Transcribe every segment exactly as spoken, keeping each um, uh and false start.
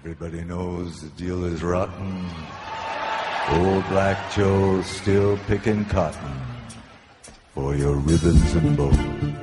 Everybody knows the deal is rotten. Old Black Joe's still picking cotton for your ribbons and bows.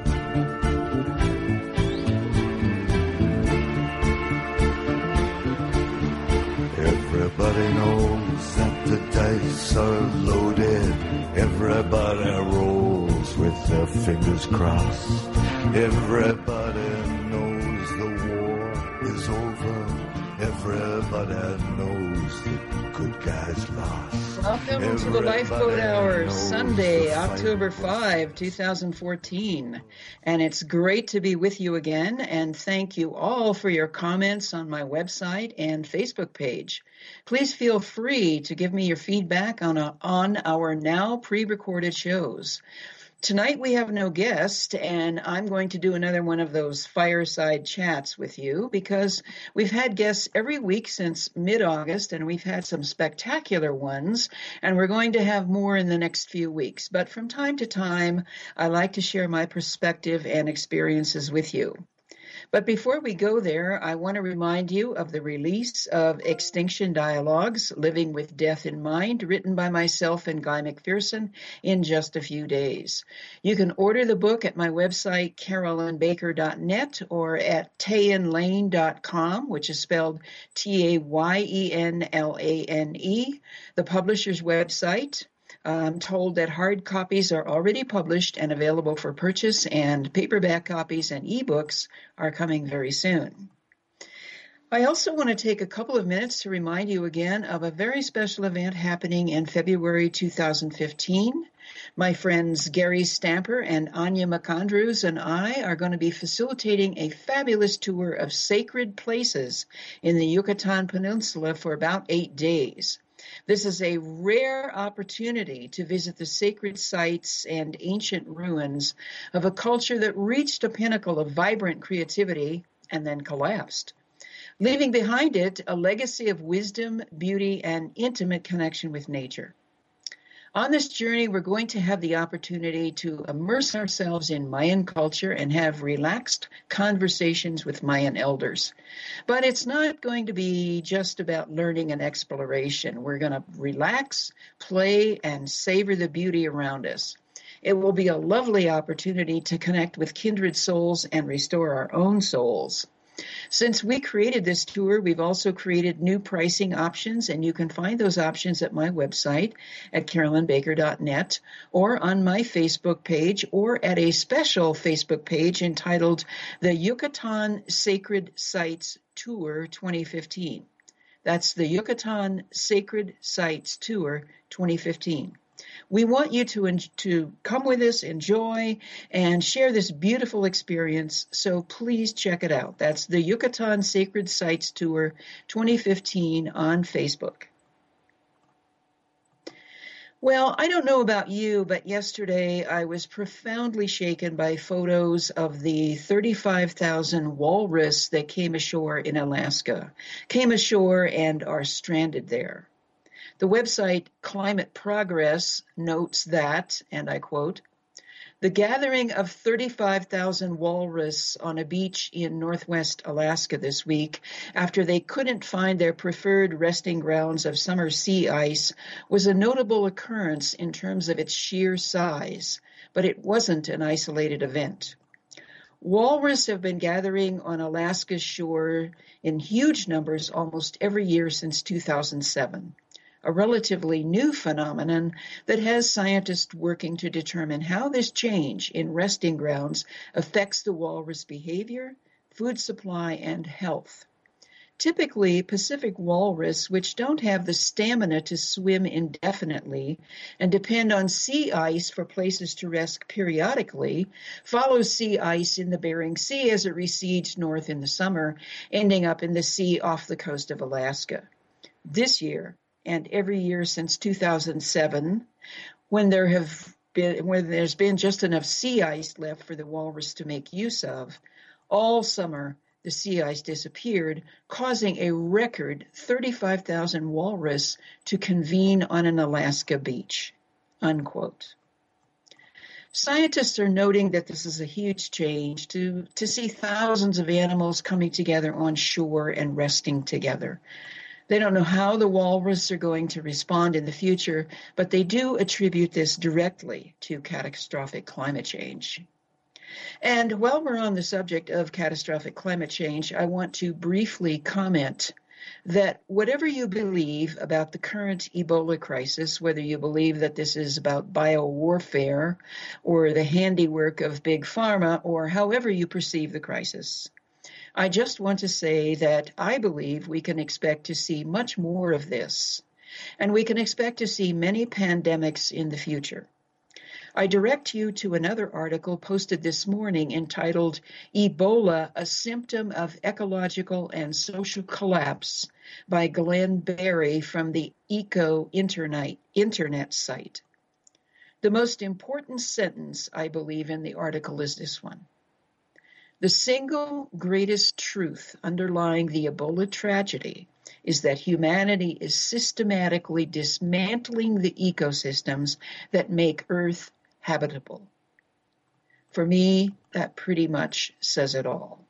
Everybody knows that the dice are loaded. Everybody rolls with their fingers crossed. Everybody knows the war is over. Everybody knows the good guys lost. Welcome Everybody to the Lifeboat Hour, Sunday, October fifth, twenty fourteen. And it's great to be with you again. And thank you all for your comments on my website and Facebook page. Please feel free to give me your feedback on, a, on our now pre-recorded shows. Tonight we have no guest, and I'm going to do another one of those fireside chats with you because we've had guests every week since mid-August, and we've had some spectacular ones, and we're going to have more in the next few weeks. But from time to time, I like to share my perspective and experiences with you. But before we go there, I want to remind you of the release of Extinction Dialogues, Living with Death in Mind, written by myself and Guy McPherson in just a few days. You can order the book at my website, carolyn baker dot net, or at tayen lane dot com, which is spelled T A Y E N L A N E, the publisher's website. I'm told that hard copies are already published and available for purchase, and paperback copies and ebooks are coming very soon. I also want to take a couple of minutes to remind you again of a very special event happening in February two thousand fifteen. My friends Gary Stamper and Anya McAndrews and I are going to be facilitating a fabulous tour of sacred places in the Yucatan Peninsula for about eight days. This is a rare opportunity to visit the sacred sites and ancient ruins of a culture that reached a pinnacle of vibrant creativity and then collapsed, leaving behind it a legacy of wisdom, beauty, and intimate connection with nature. On this journey, we're going to have the opportunity to immerse ourselves in Mayan culture and have relaxed conversations with Mayan elders. But it's not going to be just about learning and exploration. We're going to relax, play, and savor the beauty around us. It will be a lovely opportunity to connect with kindred souls and restore our own souls. Since we created this tour, we've also created new pricing options, and you can find those options at my website at carolyn baker dot net or on my Facebook page or at a special Facebook page entitled the Yucatan Sacred Sites Tour twenty fifteen. That's the Yucatan Sacred Sites Tour twenty fifteen. We want you to, to come with us, enjoy, and share this beautiful experience, so please check it out. That's the Yucatan Sacred Sites Tour twenty fifteen on Facebook. Well, I don't know about you, but yesterday I was profoundly shaken by photos of the thirty-five thousand walrus that came ashore in Alaska, came ashore and are stranded there. The website Climate Progress notes that, and I quote, "The gathering of thirty-five thousand walrus on a beach in northwest Alaska this week after they couldn't find their preferred resting grounds of summer sea ice was a notable occurrence in terms of its sheer size, but it wasn't an isolated event. Walrus have been gathering on Alaska's shore in huge numbers almost every year since two thousand seven. A relatively new phenomenon that has scientists working to determine how this change in resting grounds affects the walrus behavior, food supply, and health. Typically, Pacific walrus, which don't have the stamina to swim indefinitely and depend on sea ice for places to rest periodically, follow sea ice in the Bering Sea as it recedes north in the summer, ending up in the sea off the coast of Alaska. This year, and every year since two thousand seven, when there have been when there's been just enough sea ice left for the walrus to make use of, all summer the sea ice disappeared, causing a record thirty-five thousand walrus to convene on an Alaska beach." Unquote. Scientists are noting that this is a huge change to, to see thousands of animals coming together on shore and resting together. They don't know how the walrus are going to respond in the future, but they do attribute this directly to catastrophic climate change. And while we're on the subject of catastrophic climate change, I want to briefly comment that whatever you believe about the current Ebola crisis, whether you believe that this is about biowarfare or the handiwork of big pharma, or however you perceive the crisis, I just want to say that I believe we can expect to see much more of this, and we can expect to see many pandemics in the future. I direct you to another article posted this morning entitled Ebola, a Symptom of Ecological and Social Collapse by Glenn Berry from the Eco Internet, Internet site. The most important sentence, I believe, in the article is this one. The single greatest truth underlying the Ebola tragedy is that humanity is systematically dismantling the ecosystems that make Earth habitable. For me, that pretty much says it all.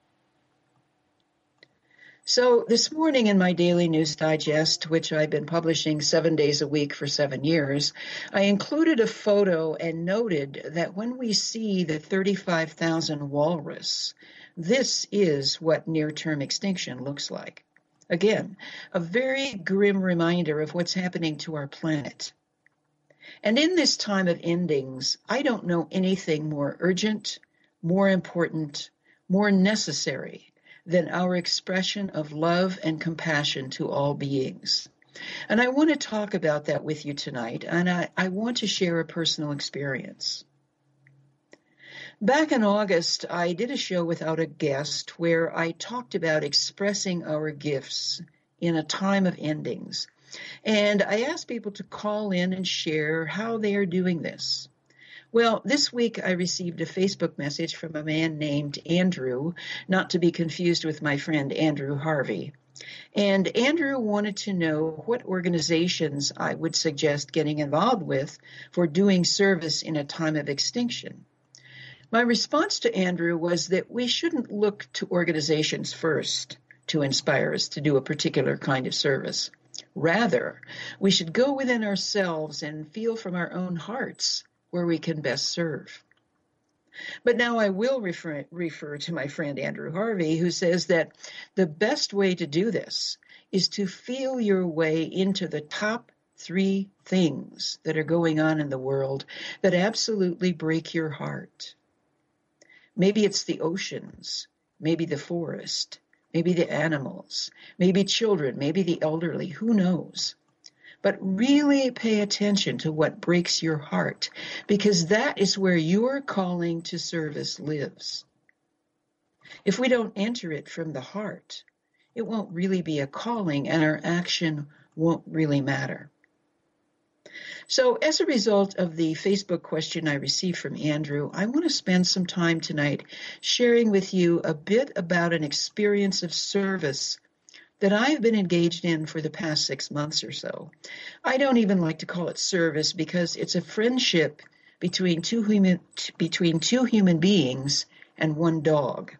So this morning in my daily news digest, which I've been publishing seven days a week for seven years, I included a photo and noted that when we see the thirty-five thousand walrus, this is what near-term extinction looks like. Again, a very grim reminder of what's happening to our planet. And in this time of endings, I don't know anything more urgent, more important, more necessary than our expression of love and compassion to all beings. And I want to talk about that with you tonight, and I, I want to share a personal experience. Back in August, I did a show without a guest where I talked about expressing our gifts in a time of endings. And I asked people to call in and share how they are doing this. Well, this week I received a Facebook message from a man named Andrew, not to be confused with my friend Andrew Harvey. And Andrew wanted to know what organizations I would suggest getting involved with for doing service in a time of extinction. My response to Andrew was that we shouldn't look to organizations first to inspire us to do a particular kind of service. Rather, we should go within ourselves and feel from our own hearts where we can best serve. But now I will refer, refer to my friend Andrew Harvey, who says that the best way to do this is to feel your way into the top three things that are going on in the world that absolutely break your heart. Maybe it's the oceans, maybe the forest, maybe the animals, maybe children, maybe the elderly, who knows? But really pay attention to what breaks your heart, because that is where your calling to service lives. If we don't enter it from the heart, it won't really be a calling and our action won't really matter. So as a result of the Facebook question I received from Andrew, I want to spend some time tonight sharing with you a bit about an experience of service that I've been engaged in for the past six months or so. I don't even like to call it service because it's a friendship between two human, between two human beings and one dog.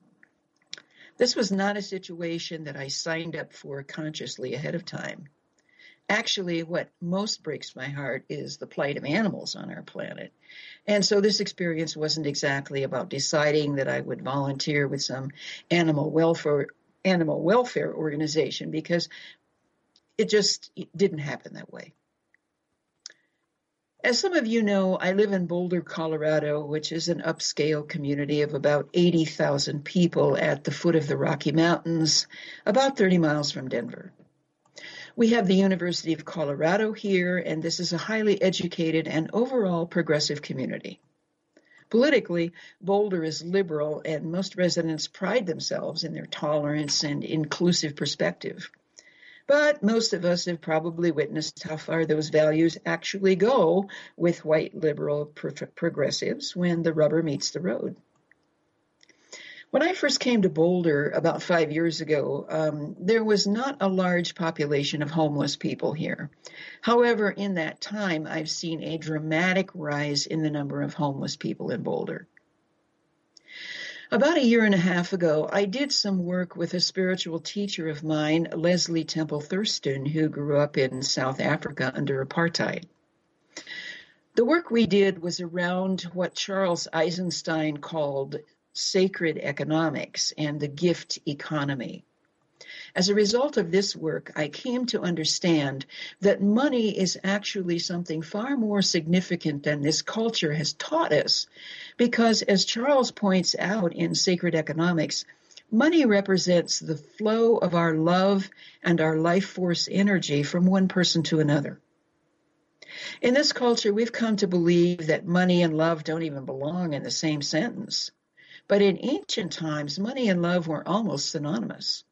This was not a situation that I signed up for consciously ahead of time. Actually, what most breaks my heart is the plight of animals on our planet. And so this experience wasn't exactly about deciding that I would volunteer with some animal welfare animal welfare organization, because it just it didn't happen that way. As some of you know, I live in Boulder, Colorado, which is an upscale community of about eighty thousand people at the foot of the Rocky Mountains, about thirty miles from Denver. We have the University of Colorado here, and this is a highly educated and overall progressive community. Politically, Boulder is liberal, and most residents pride themselves in their tolerance and inclusive perspective. But most of us have probably witnessed how far those values actually go with white liberal pro- progressives when the rubber meets the road. When I first came to Boulder about five years ago, um, there was not a large population of homeless people here. However, in that time, I've seen a dramatic rise in the number of homeless people in Boulder. About a year and a half ago, I did some work with a spiritual teacher of mine, Leslie Temple Thurston, who grew up in South Africa under apartheid. The work we did was around what Charles Eisenstein called sacred economics and the gift economy. As a result of this work, I came to understand that money is actually something far more significant than this culture has taught us, because as Charles points out in Sacred Economics, money represents the flow of our love and our life force energy from one person to another. In this culture, we've come to believe that money and love don't even belong in the same sentence. But in ancient times, money and love were almost synonymous.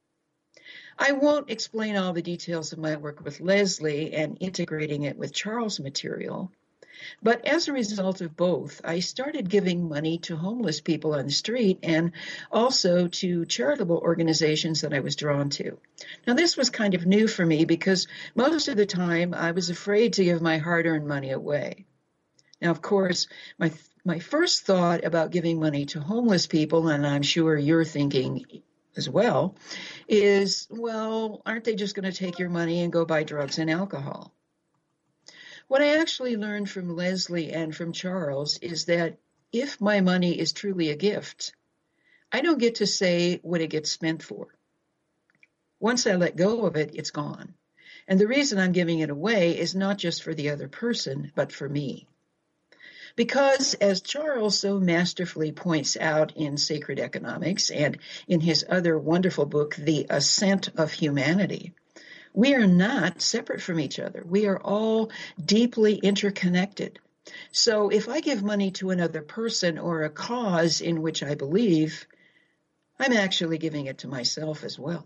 I won't explain all the details of my work with Leslie and integrating it with Charles' material, but as a result of both, I started giving money to homeless people on the street and also to charitable organizations that I was drawn to. Now, this was kind of new for me because most of the time I was afraid to give my hard-earned money away. Now, of course, my my first thought about giving money to homeless people, and I'm sure you're thinking as well, is, well, aren't they just going to take your money and go buy drugs and alcohol? What I actually learned from Leslie and from Charles is that if my money is truly a gift, I don't get to say what it gets spent for. Once I let go of it, it's gone. And the reason I'm giving it away is not just for the other person, but for me. Because, as Charles so masterfully points out in Sacred Economics and in his other wonderful book, The Ascent of Humanity, we are not separate from each other. We are all deeply interconnected. So if I give money to another person or a cause in which I believe, I'm actually giving it to myself as well.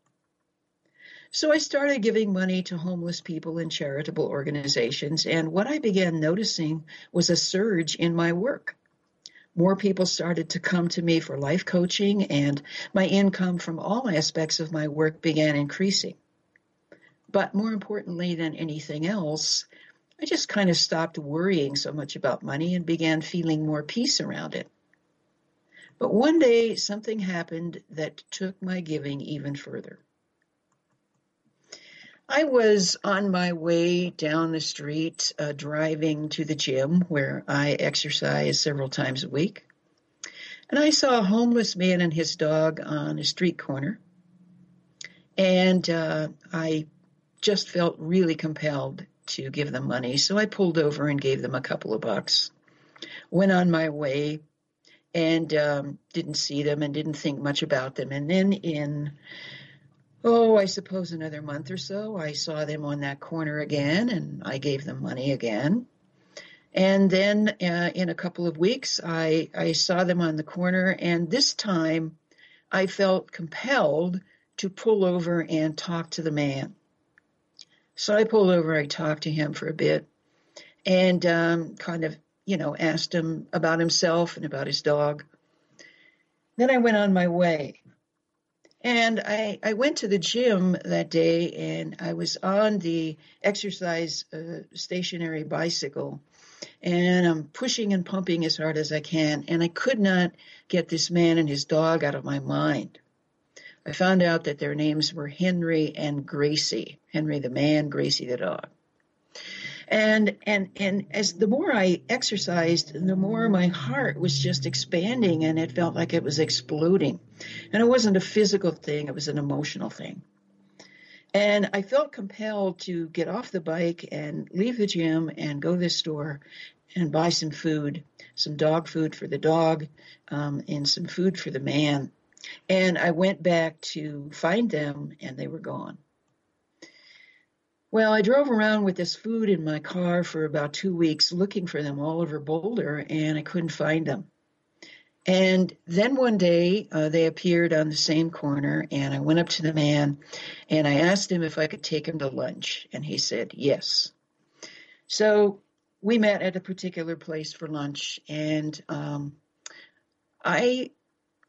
So I started giving money to homeless people in charitable organizations, and what I began noticing was a surge in my work. More people started to come to me for life coaching, and my income from all aspects of my work began increasing. But more importantly than anything else, I just kind of stopped worrying so much about money and began feeling more peace around it. But one day, something happened that took my giving even further. I was on my way down the street, uh, driving to the gym where I exercise several times a week. And I saw a homeless man and his dog on a street corner. And uh, I just felt really compelled to give them money. So I pulled over and gave them a couple of bucks. Went on my way and um, didn't see them and didn't think much about them. And then in Oh, I suppose another month or so, I saw them on that corner again, and I gave them money again. And then uh, in a couple of weeks, I, I saw them on the corner, and this time I felt compelled to pull over and talk to the man. So I pulled over, I talked to him for a bit, and um, kind of, you know, asked him about himself and about his dog. Then I went on my way. And I, I went to the gym that day, and I was on the exercise uh, stationary bicycle, and I'm pushing and pumping as hard as I can, and I could not get this man and his dog out of my mind. I found out that their names were Henry and Gracie. Henry the man, Gracie the dog. And and and as the more I exercised, the more my heart was just expanding, and it felt like it was exploding. And it wasn't a physical thing, it was an emotional thing. And I felt compelled to get off the bike and leave the gym and go to the store and buy some food, some dog food for the dog, um, and some food for the man. And I went back to find them, and they were gone. Well, I drove around with this food in my car for about two weeks looking for them all over Boulder, and I couldn't find them. And then one day, uh, they appeared on the same corner, and I went up to the man, and I asked him if I could take him to lunch, and he said yes. So we met at a particular place for lunch, and um, I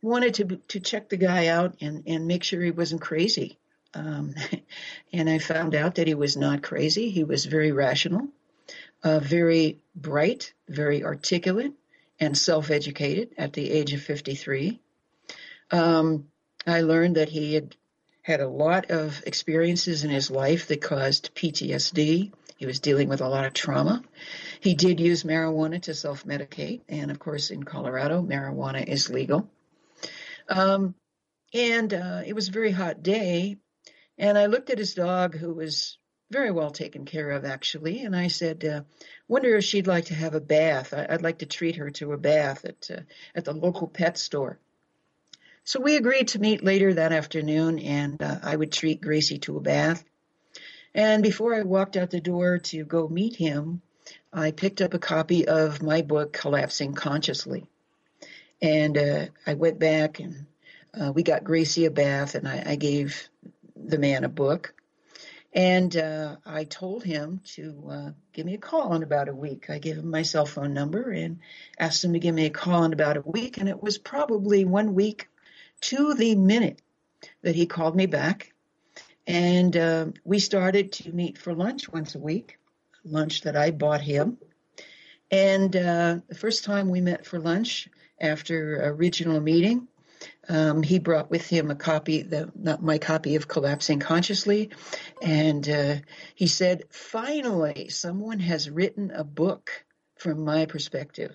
wanted to to check the guy out and, and make sure he wasn't crazy. Um, and I found out that he was not crazy. He was very rational, uh, very bright, very articulate, and self-educated at the age of fifty-three. Um, I learned that he had had a lot of experiences in his life that caused P T S D. He was dealing with a lot of trauma. He did use marijuana to self-medicate. And, of course, in Colorado, marijuana is legal. Um, and uh, it was a very hot day. And I looked at his dog, who was very well taken care of, actually. And I said, uh, wonder if she'd like to have a bath. I'd like to treat her to a bath at, uh, at the local pet store. So we agreed to meet later that afternoon, and uh, I would treat Gracie to a bath. And before I walked out the door to go meet him, I picked up a copy of my book, Collapsing Consciously. And uh, I went back and uh, we got Gracie a bath, and I, I gave the man a book. And uh, I told him to uh, give me a call in about a week. I gave him my cell phone number and asked him to give me a call in about a week. And it was probably one week to the minute that he called me back. And uh, we started to meet for lunch once a week, lunch that I bought him. And uh, the first time we met for lunch after original meeting, um, he brought with him a copy, the, not my copy of Collapsing Consciously. And uh, he said, finally, someone has written a book from my perspective.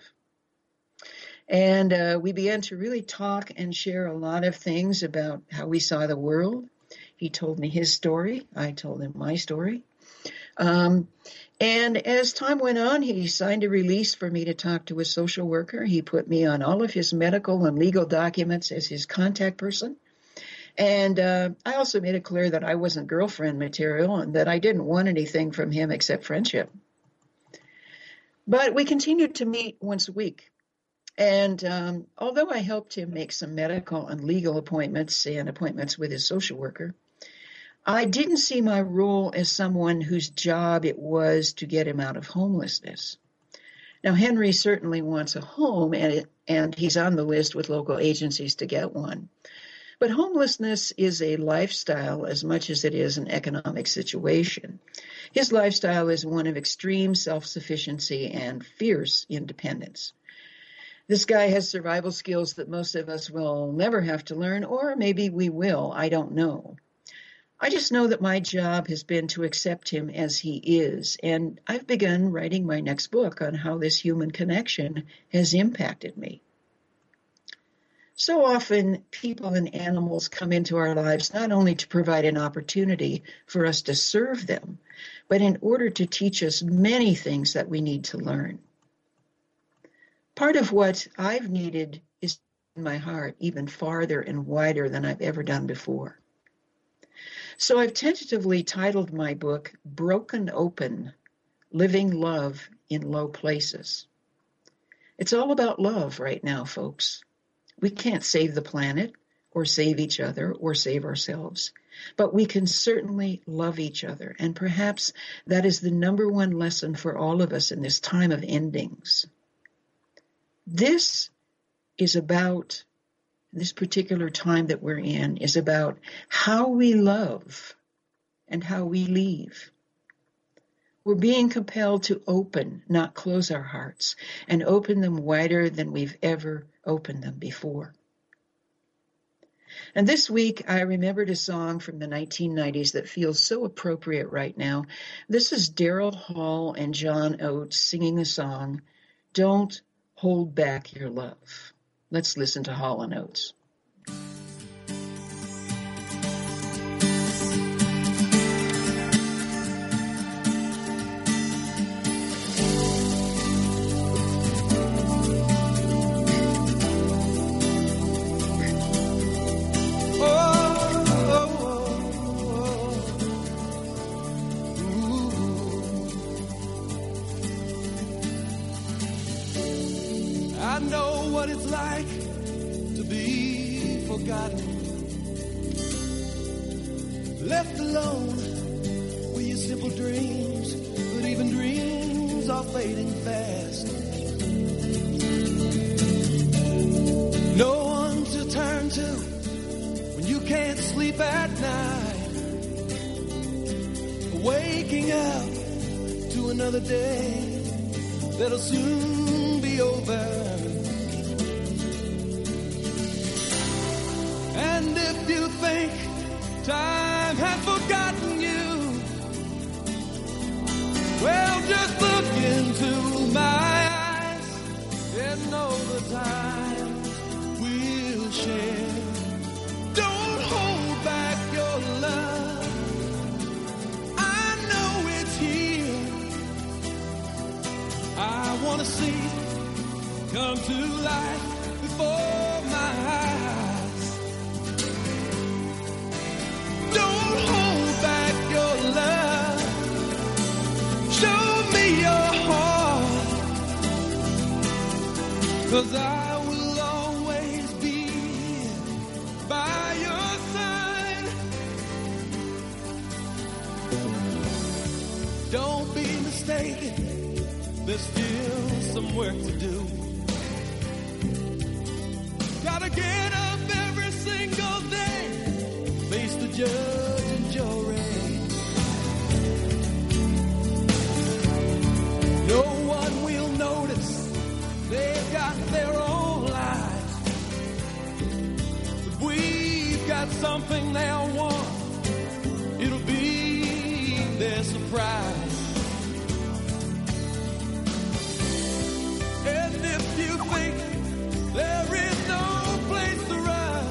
And uh, we began to really talk and share a lot of things about how we saw the world. He told me his story. I told him my story. Um, and as time went on, he signed a release for me to talk to a social worker. He put me on all of his medical and legal documents as his contact person. And uh, I also made it clear that I wasn't girlfriend material and that I didn't want anything from him except friendship. But we continued to meet once a week. And um, although I helped him make some medical and legal appointments and appointments with his social worker, I didn't see my role as someone whose job it was to get him out of homelessness. Now, Henry certainly wants a home, and, it, and he's on the list with local agencies to get one. But homelessness is a lifestyle as much as it is an economic situation. His lifestyle is one of extreme self-sufficiency and fierce independence. This guy has survival skills that most of us will never have to learn, or maybe we will, I don't know. I just know that my job has been to accept him as he is, and I've begun writing my next book on how this human connection has impacted me. So often, people and animals come into our lives not only to provide an opportunity for us to serve them, but in order to teach us many things that we need to learn. Part of what I've needed is in my heart even farther and wider than I've ever done before. So I've tentatively titled my book, Broken Open, Living Love in Low Places. It's all about love right now, folks. We can't save the planet or save each other or save ourselves, but we can certainly love each other. And perhaps that is the number one lesson for all of us in this time of endings. This is about, this particular time that we're in, is about how we love and how we leave. We're being compelled to open, not close our hearts, and open them wider than we've ever opened them before. And this week, I remembered a song from the nineteen nineties that feels so appropriate right now. This is Daryl Hall and John Oates singing the song, Don't Hold Back Your Love. Let's listen to Hall and Oates. I know what it's like to be forgotten, left alone with your simple dreams, but even dreams are fading fast. No one to turn to when you can't sleep at night, waking up to another day that'll soon be over. And if you think time has forgotten you, well, just look into my eyes and know the time we'll share. Don't hold back your love. I know it's here. I want to see it come to life before my eyes. Don't hold back your love. Show me your heart, 'cause I will always be by your side. Don't be mistaken, there's still some work to do. Gotta get up every single day, face the judge and jury. No one will notice, they've got their own lives. But we've got something they'll want, it'll be their surprise. And if you think there is no place to run,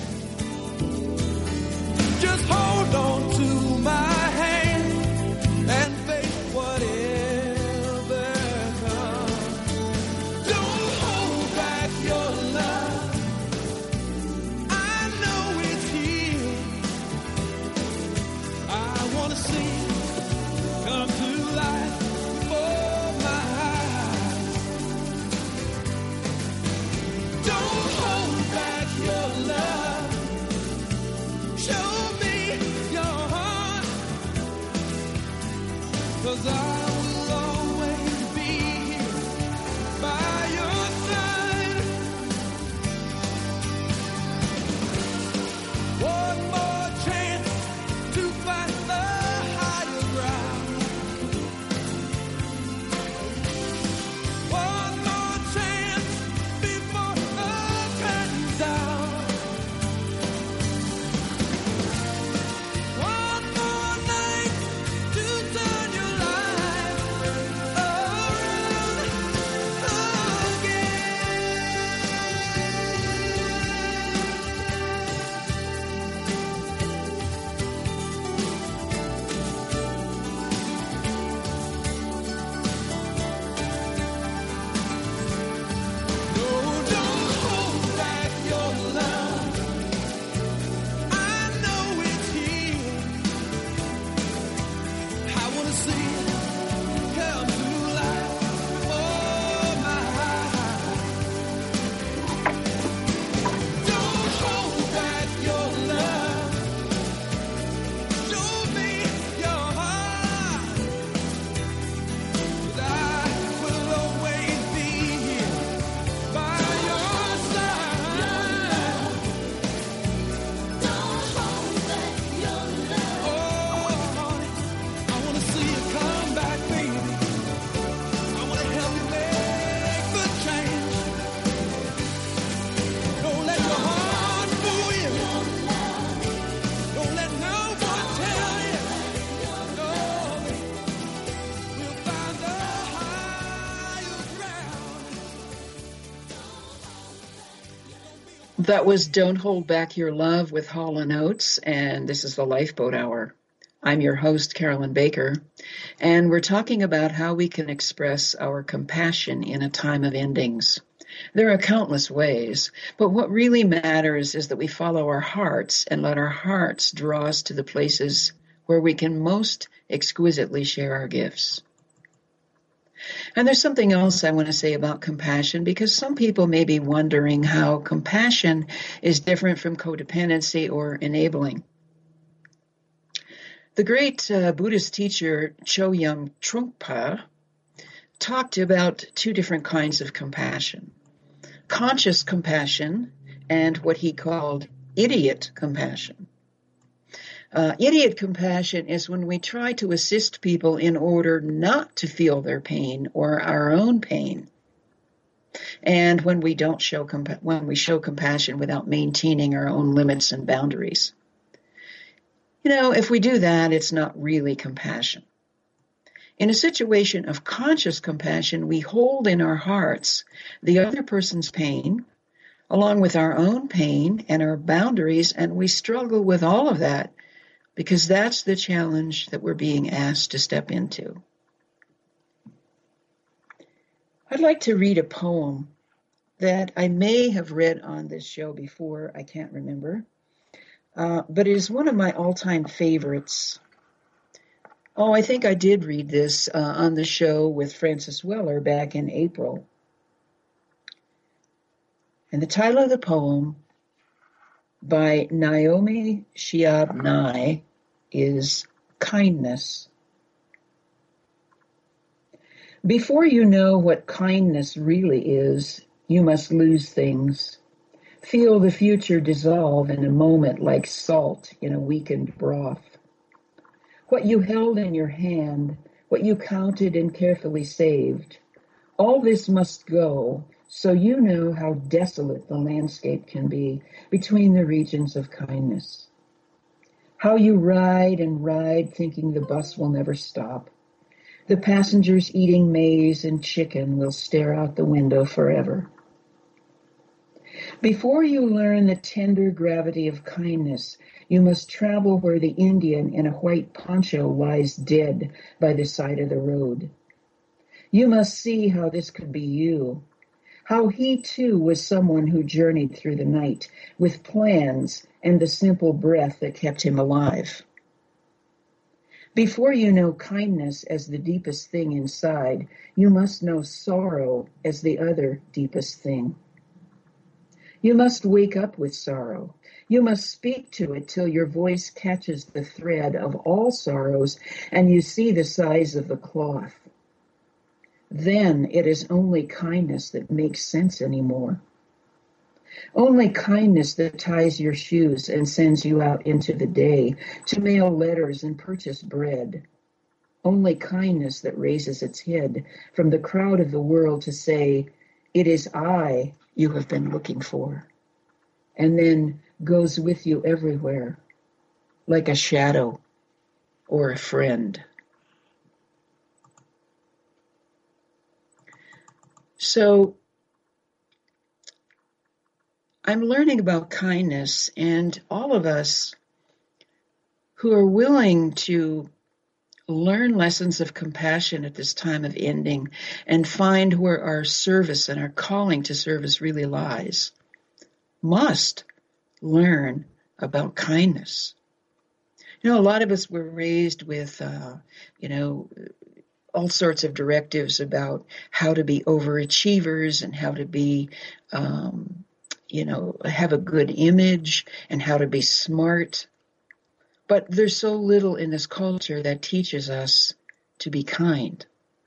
just hold on to my hand and face whatever comes. Don't hold back your love. I know it's here. I want to see it come to life before my eyes. Don't hold back your love. Show me your heart, 'cause I will always be here by your side. One more chance to find the higher ground. One more chance before the curtain's down. One more night to turn your life around again. No, don't hold back your love. I know it's here. I want to see it come to life before my eyes. Don't hold back your love. Show me your heart, 'cause I will always be here by your side. Don't hold back your love. Oh, I want to see you come back, baby. I want to help you make the change. Don't let your heart fool you. Don't let no one tell you. No, we'll find the higher ground. That was Don't Hold Back Your Love with Hall and Oates, and this is the Lifeboat Hour. I'm your host, Carolyn Baker, and we're talking about how we can express our compassion in a time of endings. There are countless ways, but what really matters is that we follow our hearts and let our hearts draw us to the places where we can most exquisitely share our gifts. And there's something else I want to say about compassion, because some people may be wondering how compassion is different from codependency or enabling. The great uh, Buddhist teacher Chogyam Trungpa talked about two different kinds of compassion. Conscious compassion and what he called idiot compassion. Uh, idiot compassion is when we try to assist people in order not to feel their pain or our own pain. And when we don't show compa- when we show compassion without maintaining our own limits and boundaries. You know, if we do that, it's not really compassion. In a situation of conscious compassion, we hold in our hearts the other person's pain, along with our own pain and our boundaries, and we struggle with all of that because that's the challenge that we're being asked to step into. I'd like to read a poem that I may have read on this show before, I can't remember, uh, but it is one of my all-time favorites. Oh, I think I did read this uh, on the show with Francis Weller back in April. And the title of the poem by Naomi Shihab Nye is Kindness. Before you know what kindness really is, you must lose things. Feel the future dissolve in a moment like salt in a weakened broth. What you held in your hand, what you counted and carefully saved, all this must go so you know how desolate the landscape can be between the regions of kindness. How you ride and ride thinking the bus will never stop. The passengers eating maize and chicken will stare out the window forever. Before you learn the tender gravity of kindness, you must travel where the Indian in a white poncho lies dead by the side of the road. You must see how this could be you, how he too was someone who journeyed through the night with plans and the simple breath that kept him alive. Before you know kindness as the deepest thing inside, you must know sorrow as the other deepest thing. You must wake up with sorrow. You must speak to it till your voice catches the thread of all sorrows and you see the size of the cloth. Then it is only kindness that makes sense anymore. Only kindness that ties your shoes and sends you out into the day to mail letters and purchase bread. Only kindness that raises its head from the crowd of the world to say, "It is I you have been looking for," and then goes with you everywhere, like a shadow or a friend. So I'm learning about kindness, and all of us who are willing to learn lessons of compassion at this time of ending and find where our service and our calling to service really lies, must learn about kindness. You know, a lot of us were raised with, uh, you know, all sorts of directives about how to be overachievers and how to be, um, you know, have a good image and how to be smart. But there's so little in this culture that teaches us to be kind.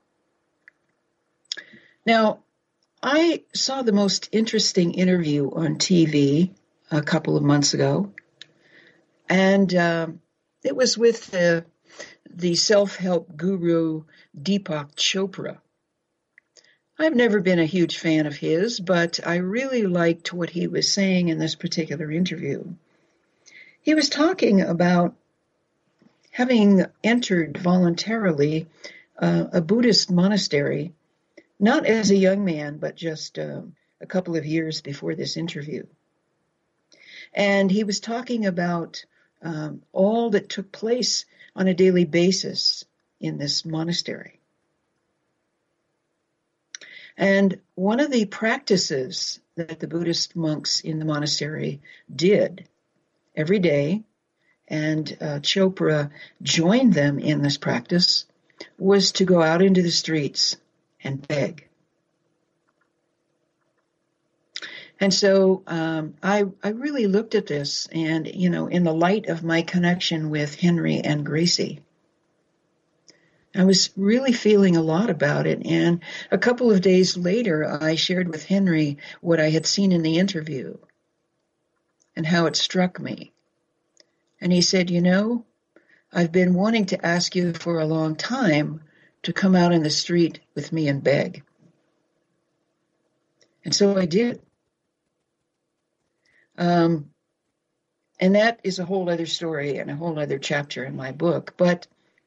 Now, I saw the most interesting interview on T V a couple of months ago, and uh, it was with the, the self-help guru Deepak Chopra. I've never been a huge fan of his, but I really liked what he was saying in this particular interview. He was talking about having entered voluntarily uh, a Buddhist monastery, not as a young man, but just uh, a couple of years before this interview. And he was talking about um, all that took place on a daily basis in this monastery. And one of the practices that the Buddhist monks in the monastery did every day, and uh, Chopra joined them in this practice, was to go out into the streets and beg. And so um, I, I really looked at this and, you know, in the light of my connection with Henry and Gracie, I was really feeling a lot about it. And a couple of days later, I shared with Henry what I had seen in the interview. and how it struck me. And he said, you know, I've been wanting to ask you for a long time to come out in the street with me and beg. And so I did. Um, and that is a whole other story and a whole other chapter in my book. But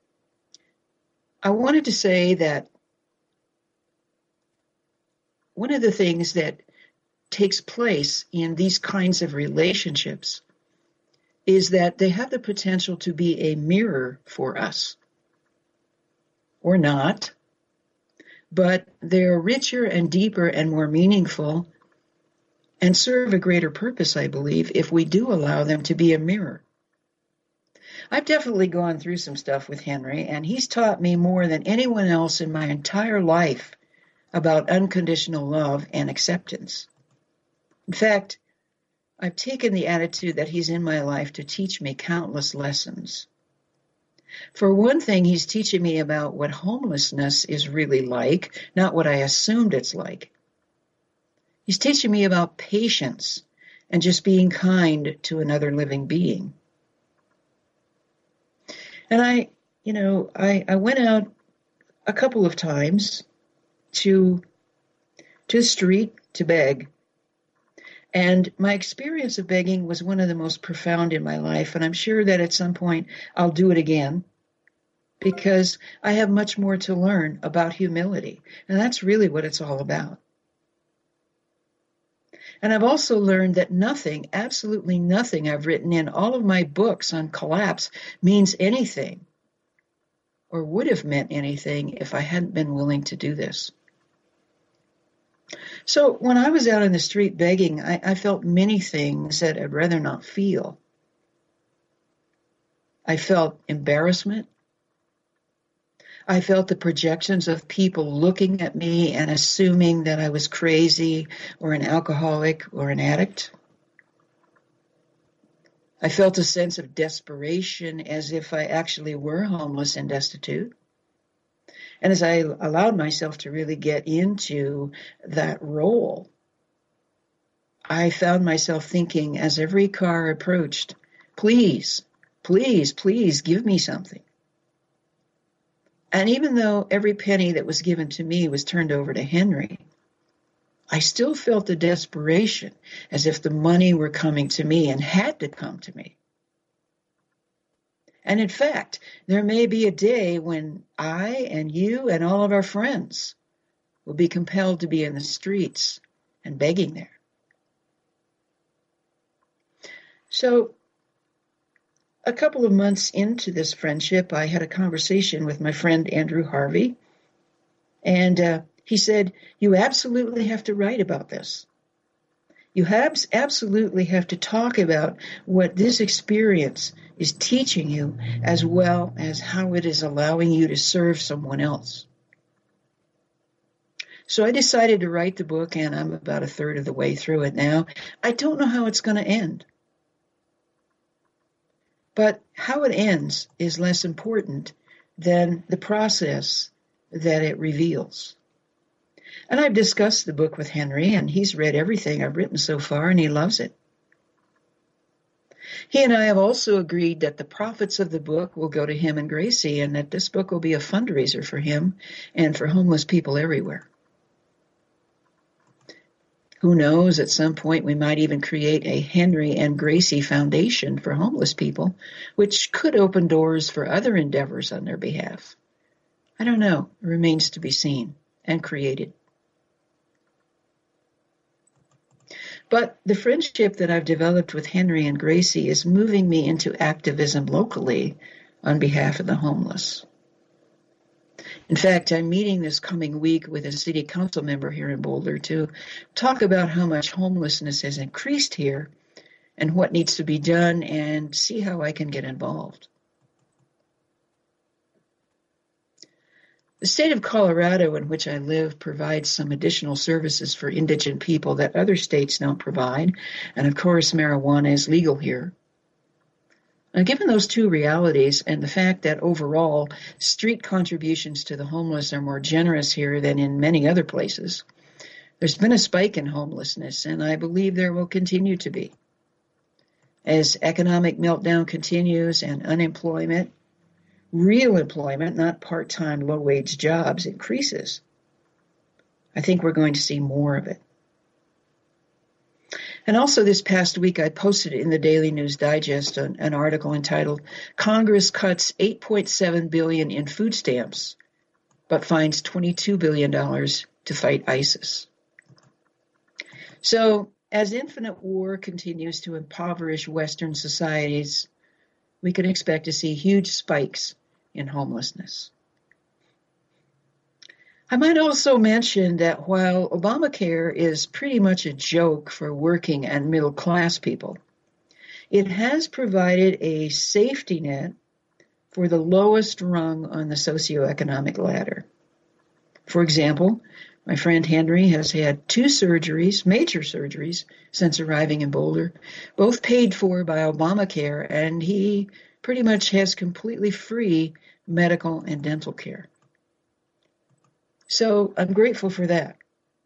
I wanted to say that one of the things that takes place in these kinds of relationships is that they have the potential to be a mirror for us, or not, but they're richer and deeper and more meaningful and serve a greater purpose, I believe, if we do allow them to be a mirror. I've definitely gone through some stuff with Henry, and he's taught me more than anyone else in my entire life about unconditional love and acceptance. In fact, I've taken the attitude that he's in my life to teach me countless lessons. For one thing, he's teaching me about what homelessness is really like, not what I assumed it's like. He's teaching me about patience and just being kind to another living being. And I, you know, I, I went out a couple of times to, to the street to beg. And my experience of begging was one of the most profound in my life, and I'm sure that at some point I'll do it again because I have much more to learn about humility, and that's really what it's all about. And I've also learned that nothing, absolutely nothing I've written in all of my books on collapse means anything or would have meant anything if I hadn't been willing to do this. So when I was out in the street begging, I, I felt many things that I'd rather not feel. I felt embarrassment. I felt the projections of people looking at me and assuming that I was crazy or an alcoholic or an addict. I felt a sense of desperation as if I actually were homeless and destitute. And as I allowed myself to really get into that role, I found myself thinking as every car approached, please, please, please give me something. And even though every penny that was given to me was turned over to Henry, I still felt the desperation as if the money were coming to me and had to come to me. And in fact, there may be a day when I and you and all of our friends will be compelled to be in the streets and begging there. So a couple of months into this friendship, I had a conversation with my friend Andrew Harvey, and uh, he said, you absolutely have to write about this. You have absolutely have to talk about what this experience is teaching you as well as how it is allowing you to serve someone else. So I decided to write the book, and I'm about a third of the way through it now. I don't know how it's going to end. But how it ends is less important than the process that it reveals. And I've discussed the book with Henry, and he's read everything I've written so far, and he loves it. He and I have also agreed that the profits of the book will go to him and Gracie, and that this book will be a fundraiser for him and for homeless people everywhere. Who knows, at some point we might even create a Henry and Gracie Foundation for homeless people, which could open doors for other endeavors on their behalf. I don't know. It remains to be seen and created. But the friendship that I've developed with Henry and Gracie is moving me into activism locally on behalf of the homeless. In fact, I'm meeting this coming week with a city council member here in Boulder to talk about how much homelessness has increased here and what needs to be done, and see how I can get involved. The state of Colorado in which I live provides some additional services for indigent people that other states don't provide, and of course marijuana is legal here. Now, given those two realities and the fact that overall street contributions to the homeless are more generous here than in many other places, there's been a spike in homelessness, and I believe there will continue to be. as economic meltdown continues and unemployment, real employment, not part-time low-wage jobs, increases, I think we're going to see more of it. And also this past week, I posted in the Daily News Digest an, an article entitled, Congress Cuts eight point seven billion dollars in food stamps, but finds twenty-two billion dollars to fight ISIS. So as infinite war continues to impoverish Western societies, we can expect to see huge spikes in homelessness. I might also mention that while Obamacare is pretty much a joke for working and middle class people, it has provided a safety net for the lowest rung on the socioeconomic ladder. For example, my friend Henry has had two surgeries, major surgeries, since arriving in Boulder, both paid for by Obamacare, and he pretty much has completely free medical and dental care. So I'm grateful for that.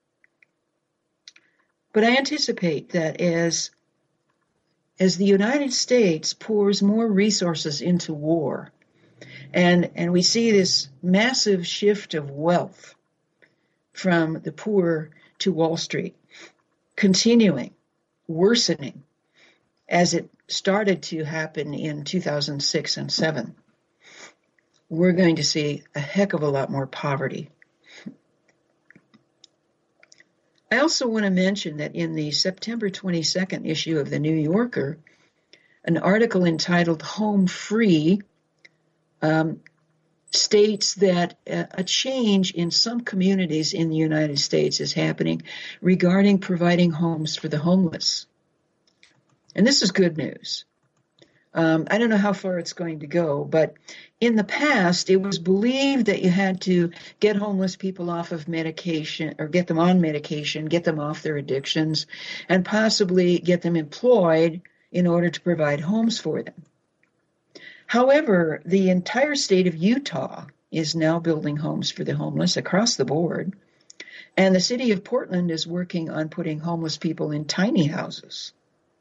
But I anticipate that as, as the United States pours more resources into war, and, and we see this massive shift of wealth from the poor to Wall Street, continuing, worsening, as it started to happen in two thousand six and seven, we're going to see a heck of a lot more poverty. I also want to mention that in the September twenty-second issue of The New Yorker, an article entitled Home Free um, states that a change in some communities in the United States is happening regarding providing homes for the homeless. And this is good news. Um, I don't know how far it's going to go, but in the past, it was believed that you had to get homeless people off of medication or get them on medication, get them off their addictions, and possibly get them employed in order to provide homes for them. However, the entire state of Utah is now building homes for the homeless across the board, and the city of Portland is working on putting homeless people in tiny houses.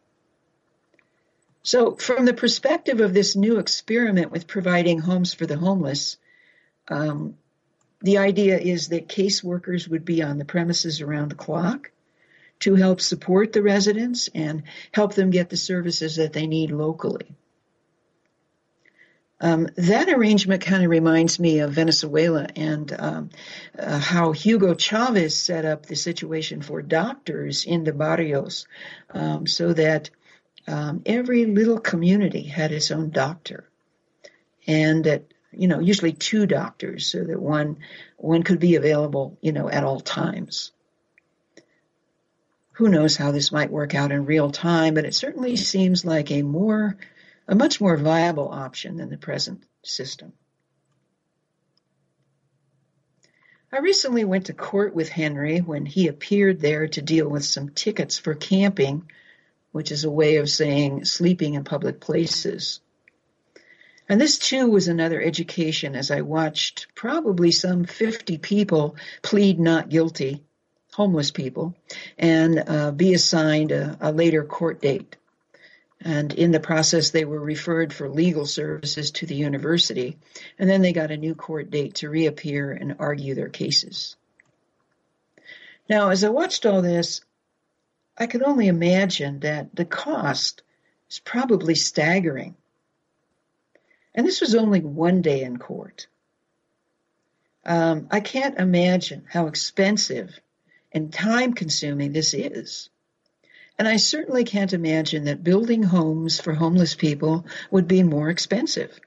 So from the perspective of this new experiment with providing homes for the homeless, um, the idea is that caseworkers would be on the premises around the clock to help support the residents and help them get the services that they need locally. Um, that arrangement kind of reminds me of Venezuela and um, uh, how Hugo Chavez set up the situation for doctors in the barrios um, so that um, every little community had its own doctor, and that, you know, usually two doctors so that one one could be available, you know, at all times. Who knows how this might work out in real time, but it certainly seems like a more a much more viable option than the present system. I recently went to court with Henry when he appeared there to deal with some tickets for camping, which is a way of saying sleeping in public places. And this, too, was another education as I watched probably some fifty people plead not guilty, homeless people, and uh, be assigned a, a later court date. And in the process, they were referred for legal services to the university, and then they got a new court date to reappear and argue their cases. Now, as I watched all this, I could only imagine that the cost is probably staggering. And this was only one day in court. Um, I can't imagine how expensive and time-consuming this is. And I certainly can't imagine that building homes for homeless people would be more expensive.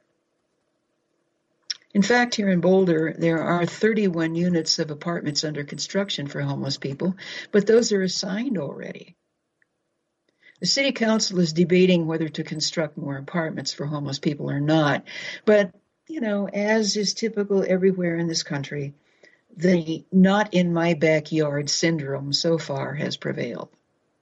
In fact, here in Boulder, there are thirty-one units of apartments under construction for homeless people, but those are assigned already. The city council is debating whether to construct more apartments for homeless people or not. But, you know, as is typical everywhere in this country, the not in my backyard syndrome so far has prevailed.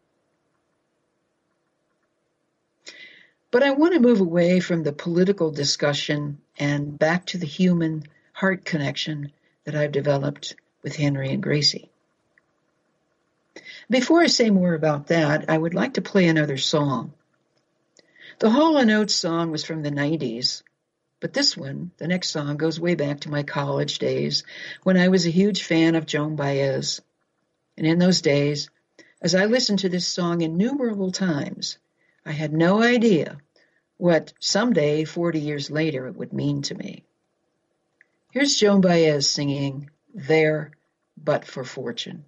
But I want to move away from the political discussion and back to the human heart connection that I've developed with Henry and Gracie. Before I say more about that, I would like to play another song. The Hall and Oates song was from the nineties, but this one, the next song, goes way back to my college days when I was a huge fan of Joan Baez. And in those days, as I listened to this song innumerable times, I had no idea what someday, forty years later, it would mean to me. Here's Joan Baez singing There But for Fortune.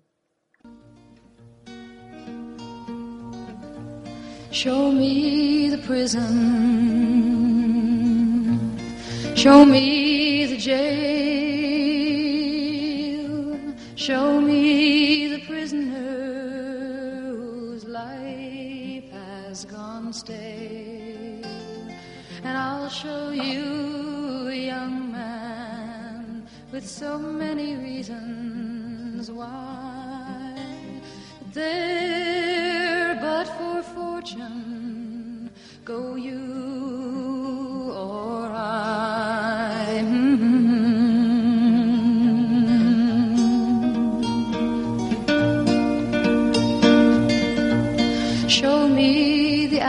Show me the prison, show me the jail, show me the prisoner whose life has gone stale, and I'll show you a young man with so many reasons why there but for fortune go you or I. Mm-hmm. Show me the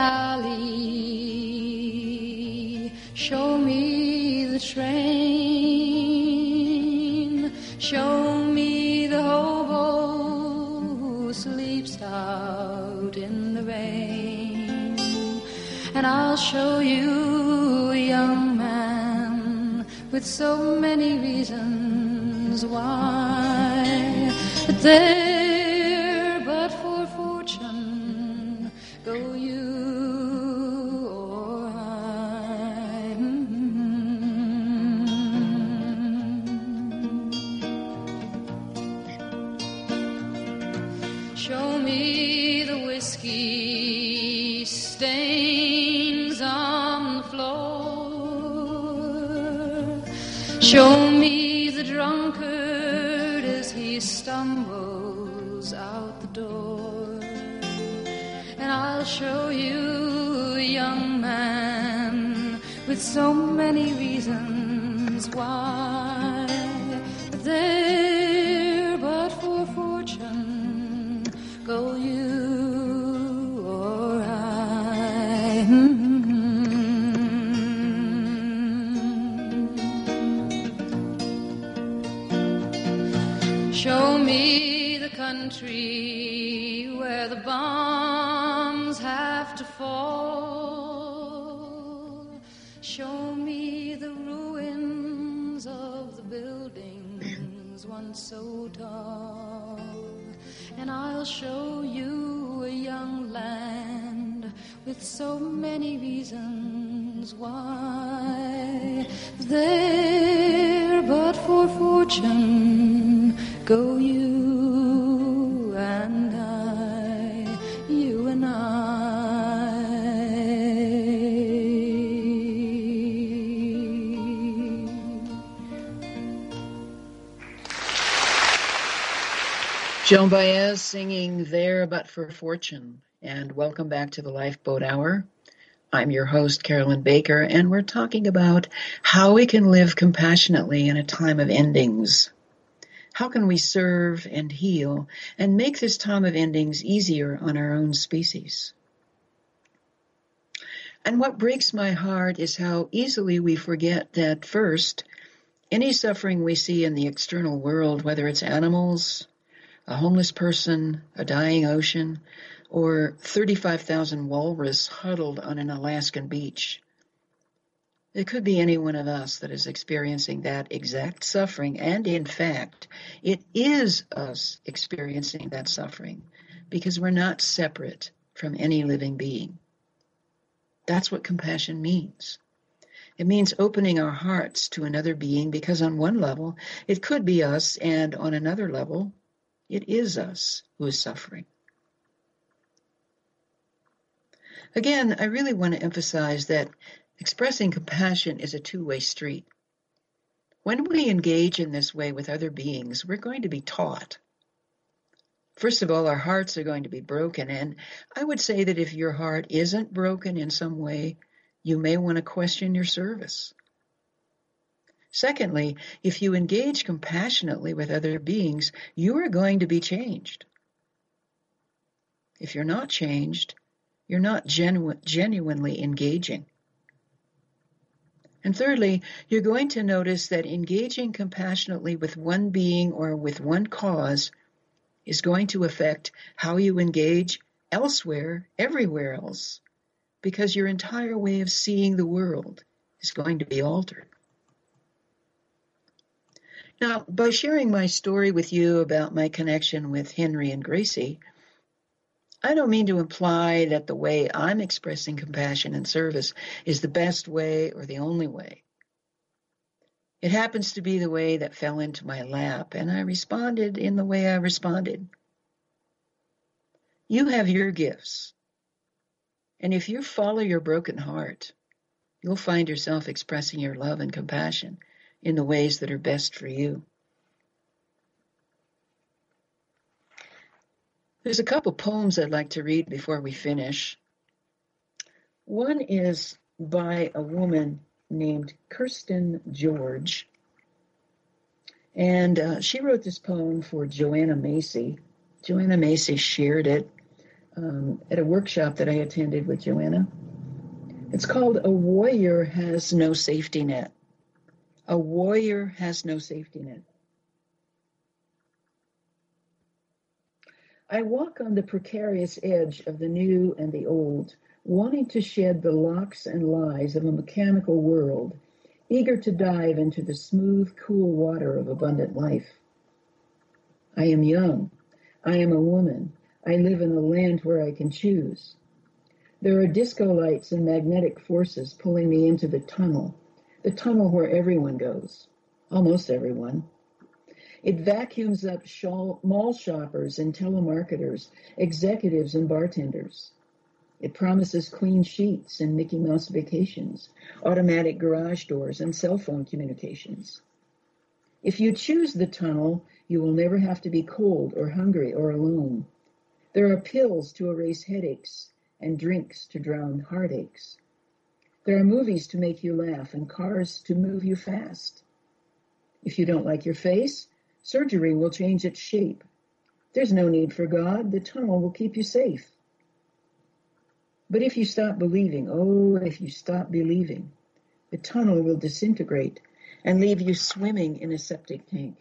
alley, show me the train, show me the hobo who sleeps out in the rain, and I'll show you a young man with so many reasons why there but for fortune go you or I. Mm-hmm. Show me the whiskey stains on the floor, show me the drunkard as he stumbles out the door, and I'll show you a young man with so many reasons why there but for fortune go you or I. Mm-hmm. Show me the country where the bombs have to fall, show me the ruins of the buildings once so tall, and I'll show you a young land with so many reasons why there but for fortune go you and I, you and I. Joan Baez singing There But for Fortune. And welcome back to the Lifeboat Hour. I'm your host, Carolyn Baker, and we're talking about how we can live compassionately in a time of endings. How can we serve and heal and make this time of endings easier on our own species? And what breaks my heart is how easily we forget that first, any suffering we see in the external world, whether it's animals, a homeless person, a dying ocean, or thirty-five thousand walrus huddled on an Alaskan beach, it could be any one of us that is experiencing that exact suffering, and in fact, it is us experiencing that suffering because we're not separate from any living being. That's what compassion means. It means opening our hearts to another being because on one level, it could be us, and on another level, it is us who is suffering. Again, I really want to emphasize that expressing compassion is a two-way street. When we engage in this way with other beings, we're going to be taught. First of all, our hearts are going to be broken, and I would say that if your heart isn't broken in some way, you may want to question your service. Secondly, if you engage compassionately with other beings, you are going to be changed. If you're not changed, you're not genu- genuinely engaging. And thirdly, you're going to notice that engaging compassionately with one being or with one cause is going to affect how you engage elsewhere, everywhere else, because your entire way of seeing the world is going to be altered. Now, by sharing my story with you about my connection with Henry and Gracie, I don't mean to imply that the way I'm expressing compassion and service is the best way or the only way. It happens to be the way that fell into my lap, and I responded in the way I responded. You have your gifts, and if you follow your broken heart, you'll find yourself expressing your love and compassion in the ways that are best for you. There's a couple poems I'd like to read before we finish. One is by a woman named Kirsten George, and uh, she wrote this poem for Joanna Macy. Joanna Macy shared it um, at a workshop that I attended with Joanna. It's called A Warrior Has No Safety Net. A warrior has no safety net. I walk on the precarious edge of the new and the old, wanting to shed the locks and lies of a mechanical world, eager to dive into the smooth, cool water of abundant life. I am young. I am a woman. I live in a land where I can choose. There are disco lights and magnetic forces pulling me into the tunnel, the tunnel where everyone goes, almost everyone. It vacuums up mall shoppers and telemarketers, executives and bartenders. It promises clean sheets and Mickey Mouse vacations, automatic garage doors and cell phone communications. If you choose the tunnel, you will never have to be cold or hungry or alone. There are pills to erase headaches and drinks to drown heartaches. There are movies to make you laugh and cars to move you fast. If you don't like your face, surgery will change its shape. There's no need for God. The tunnel will keep you safe. But if you stop believing, oh, if you stop believing, the tunnel will disintegrate and leave you swimming in a septic tank.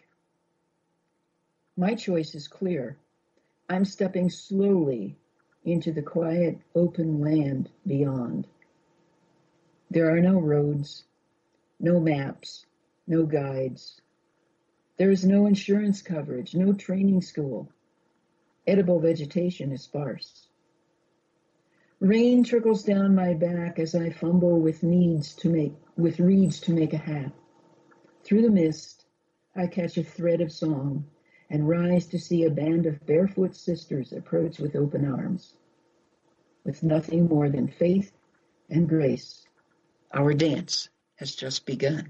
My choice is clear. I'm stepping slowly into the quiet, open land beyond. There are no roads, no maps, no guides. There is no insurance coverage, no training school. Edible vegetation is sparse. Rain trickles down my back as I fumble with needs to make, with reeds to make a hat. Through the mist, I catch a thread of song and rise to see a band of barefoot sisters approach with open arms. With nothing more than faith and grace, our dance has just begun.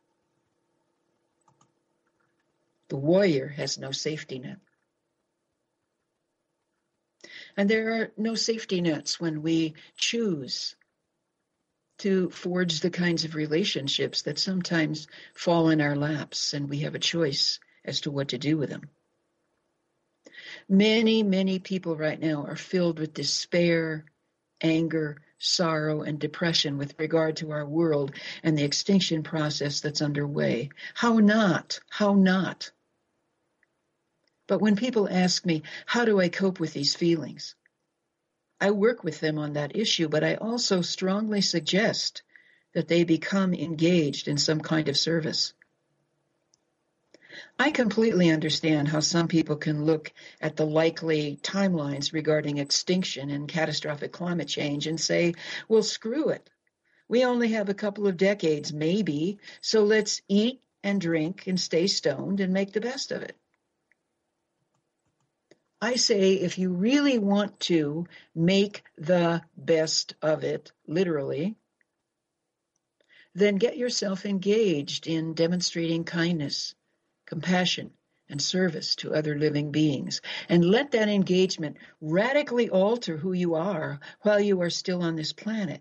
The warrior has no safety net. And there are no safety nets when we choose to forge the kinds of relationships that sometimes fall in our laps, and we have a choice as to what to do with them. Many, many people right now are filled with despair, anger, sorrow, and depression with regard to our world and the extinction process that's underway. How not? How not? But when people ask me, how do I cope with these feelings? I work with them on that issue, but I also strongly suggest that they become engaged in some kind of service. I completely understand how some people can look at the likely timelines regarding extinction and catastrophic climate change and say, well, screw it. We only have a couple of decades, maybe, so let's eat and drink and stay stoned and make the best of it. I say if you really want to make the best of it, literally, then get yourself engaged in demonstrating kindness, compassion, and service to other living beings, and let that engagement radically alter who you are while you are still on this planet.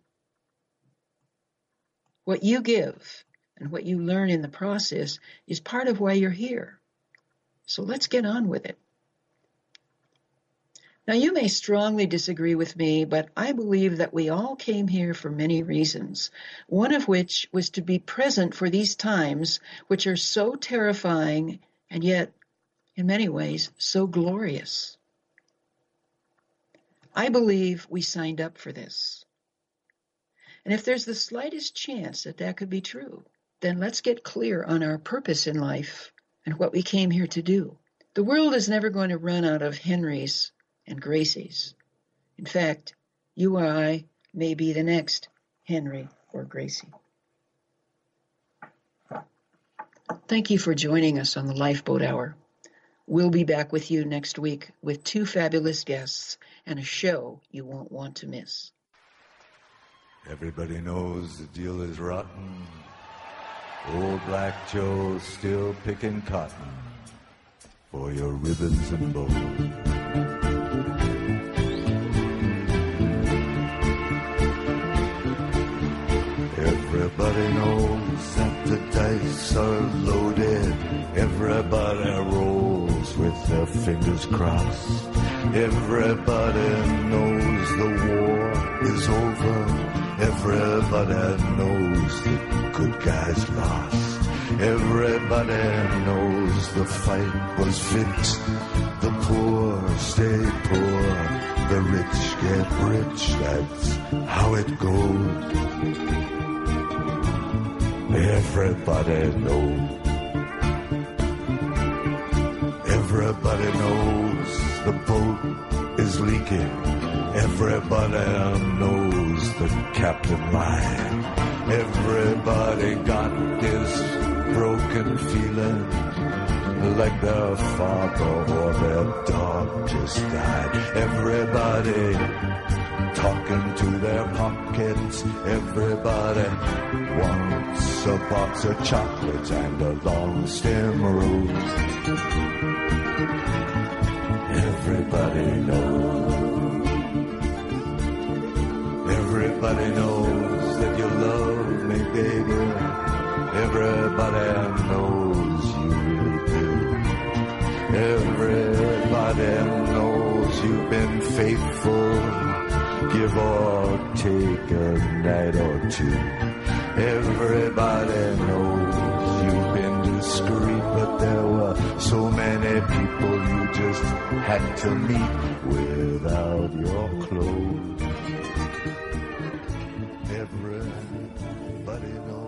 What you give and what you learn in the process is part of why you're here. So let's get on with it. Now, you may strongly disagree with me, but I believe that we all came here for many reasons, one of which was to be present for these times, which are so terrifying and yet, in many ways, so glorious. I believe we signed up for this. And if there's the slightest chance that that could be true, then let's get clear on our purpose in life and what we came here to do. The world is never going to run out of Henrys and Gracies. In fact, you or I may be the next Henry or Gracie. Thank you for joining us on the Lifeboat Hour. We'll be back with you next week with two fabulous guests and a show you won't want to miss. Everybody knows the deal is rotten. Old Black Joe still picking cotton for your ribbons and bows. Everybody knows that the dice are loaded. Everybody rolls with their fingers crossed. Everybody knows the war is over. Everybody knows the good guys lost. Everybody knows the fight was fixed. The poor stay poor. The rich get rich. That's how it goes. Everybody knows. Everybody knows the boat is leaking. Everybody knows the captain lied. Everybody got this broken feeling like their father or their dog just died. Everybody talking to their pockets. Everybody wants a box of chocolates and a long stem rose. Everybody knows. Everybody knows that you love me, baby. Everybody knows you really do. Everybody knows you've been faithful. Give or take a night or two. Everybody knows you've been discreet, but there were so many people you just had to meet without your clothes. Everybody knows.